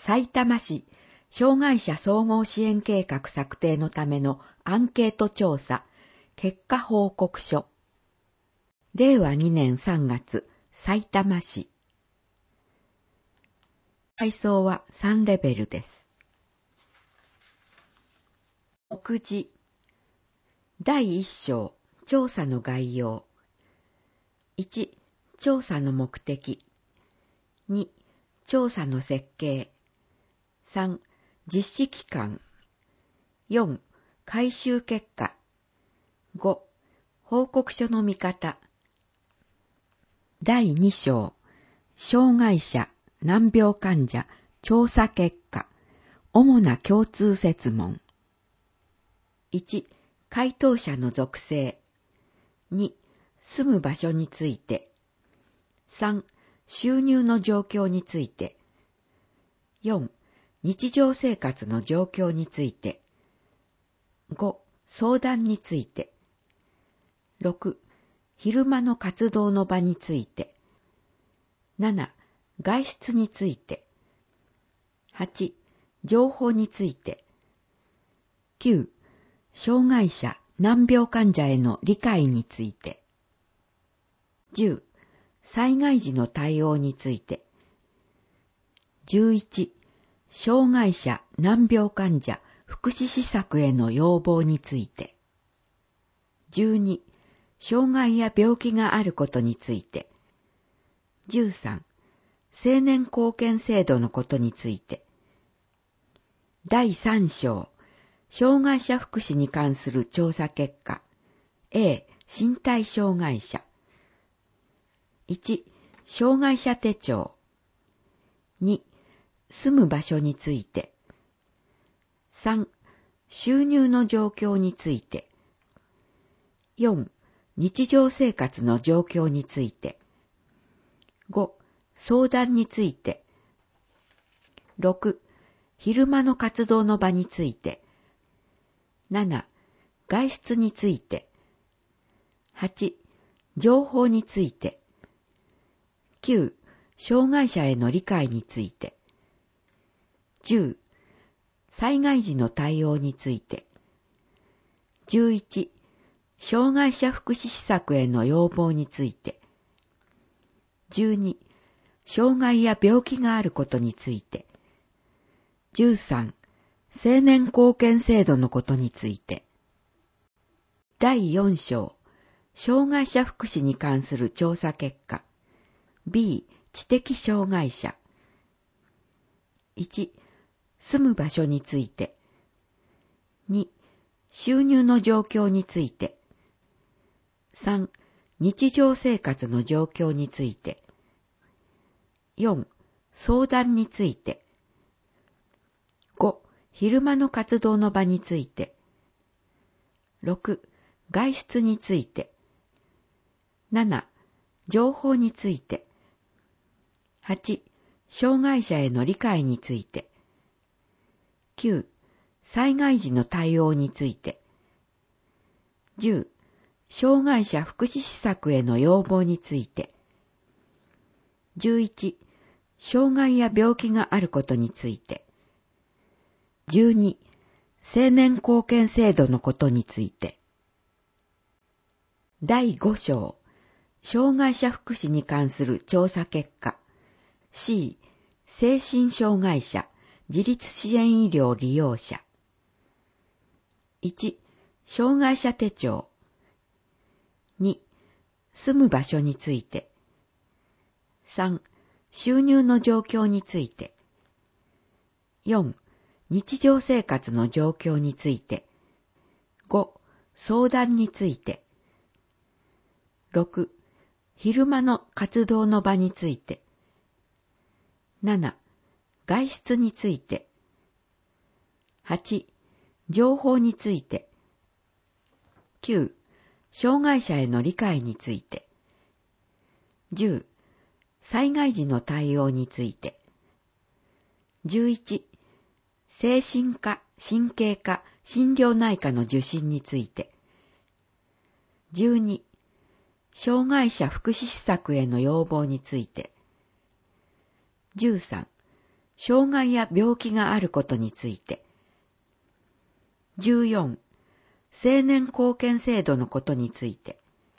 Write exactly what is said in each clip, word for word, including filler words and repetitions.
さいたま市障害者総合支援計画策定のためのアンケート調査結果報告書。れいわにねんさんがつ、さいたま市。階層はさんレベルです。目次。だいいっ章、調査の概要。いち、調査の目的。に、調査の設計。さん、実施期間。よん、回収結果。ご、報告書の見方。だいに章、障害者、難病患者、調査結果。主な共通設問。いち、回答者の属性。に、住む場所について。さん、収入の状況について。よん、日常生活の状況について。ご、相談について。ろく、昼間の活動の場について。なな、外出について。はち、情報について。きゅう、障害者、難病患者への理解について。じゅう、災害時の対応について。じゅういち、障害者、難病患者、福祉施策への要望について。じゅうに、障害や病気があることについて。じゅうさん、青年貢献制度のことについて。だいさん章、障害者福祉に関する調査結果。A、身体障害者。いち、障害者手帳。に、住む場所について。さん、収入の状況について。よん、日常生活の状況について。ご、相談について。ろく、昼間の活動の場について。なな、外出について。はち、情報について。きゅう、障害者への理解について。じゅう、災害時の対応について。じゅういち、障害者福祉施策への要望について。じゅうに、障害や病気があることについて。じゅうさん、青年貢献制度のことについて。だいよん章、障害者福祉に関する調査結果。B、知的障害者。いち、住む場所について。に、収入の状況について。さん、日常生活の状況について。よん、相談について。ご、昼間の活動の場について。ろく、外出について。なな、情報について。はち、障害者への理解について。きゅう、災害時の対応について。じゅう、障害者福祉施策への要望について。じゅういち、障害や病気があることについて。じゅうに、青年貢献制度のことについて。だいご章、障害者福祉に関する調査結果。C、精神障害者、自立支援医療利用者。いち、障害者手帳。に、住む場所について。さん、収入の状況について。よん、日常生活の状況について。ご、相談について。ろく、昼間の活動の場について。なな、外出について。はち、情報について。きゅう、障害者への理解について。じゅう、災害時の対応について。じゅういち、精神科、神経科、心療内科の受診について。じゅうに、障害者福祉施策への要望について。じゅうさん、 障害や病気があることについて。じゅうよん、青年貢献制度のことについて。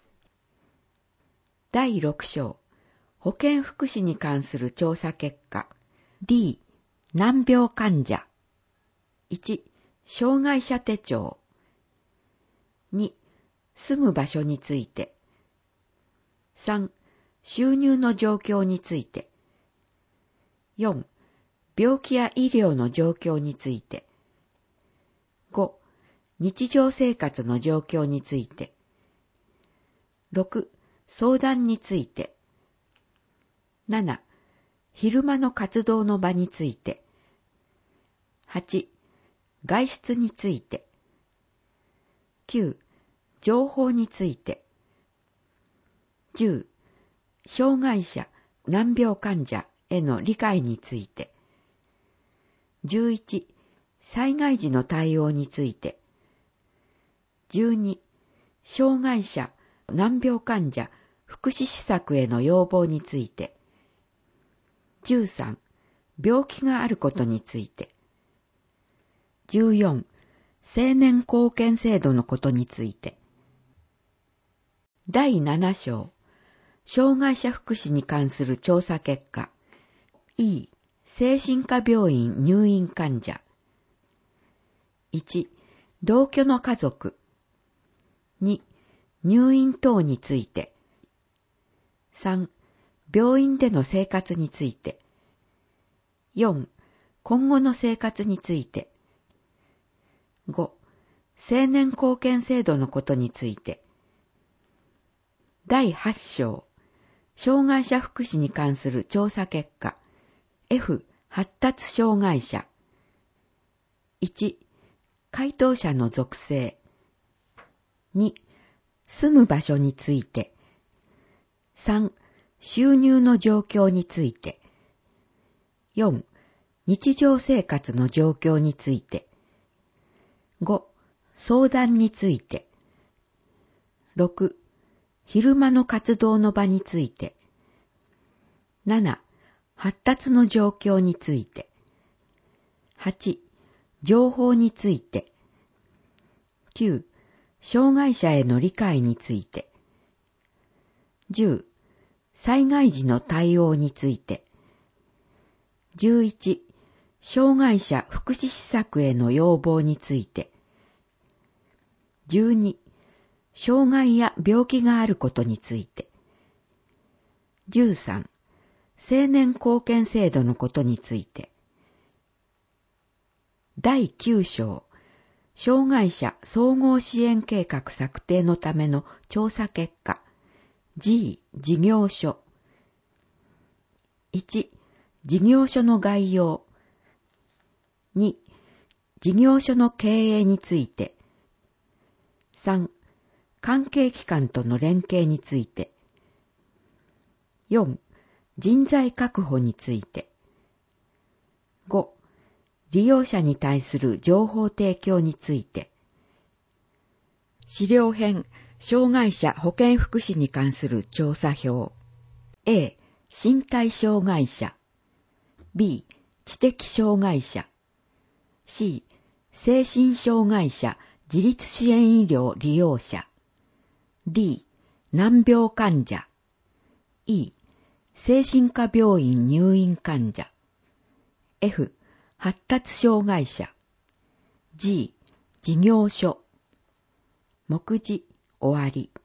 だいろく章、保健福祉に関する調査結果。D、難病患者。いち、障害者手帳。に、住む場所について。さん、収入の状況について。よん、病気や医療の状況について。ご、日常生活の状況について。ろく、相談について。なな、昼間の活動の場について。はち、外出について。きゅう、情報について。じゅう、障害者、難病患者への理解について。じゅういち、災害時の対応について。じゅうに、障害者、難病患者、福祉施策への要望について。じゅうさん、病気があることについて。じゅうよん、青年貢献制度のことについて。だいなな章、障害者福祉に関する調査結果。E、精神科病院入院患者。いち、同居の家族。に、入院等について。さん、病院での生活について。よん、今後の生活について。ご、青年貢献制度のことについて。だいはち章、障害者福祉に関する調査結果。F、発達障害者。いち、回答者の属性。に、住む場所について。さん、収入の状況について。よん、日常生活の状況について。ご、相談について。ろく、昼間の活動の場について。なな、発達の状況について。はち、情報について。きゅう、障害者への理解について。じゅう、災害時の対応について。じゅういち、障害者福祉施策への要望について。じゅうに、障害や病気があることについて。じゅうさん、青年貢献制度のことについて。だいきゅう章、障害者総合支援計画策定のための調査結果。G、事業所。いち、事業所の概要。に、事業所の経営について。さん、関係機関との連携について。よん、人材確保について。ご、利用者に対する情報提供について。資料編、障害者保健福祉に関する調査表。A、身体障害者。B、知的障害者。C、精神障害者自立支援医療利用者。D、難病患者。E、精神科病院入院患者。F、発達障害者。G、事業所。目次終わり。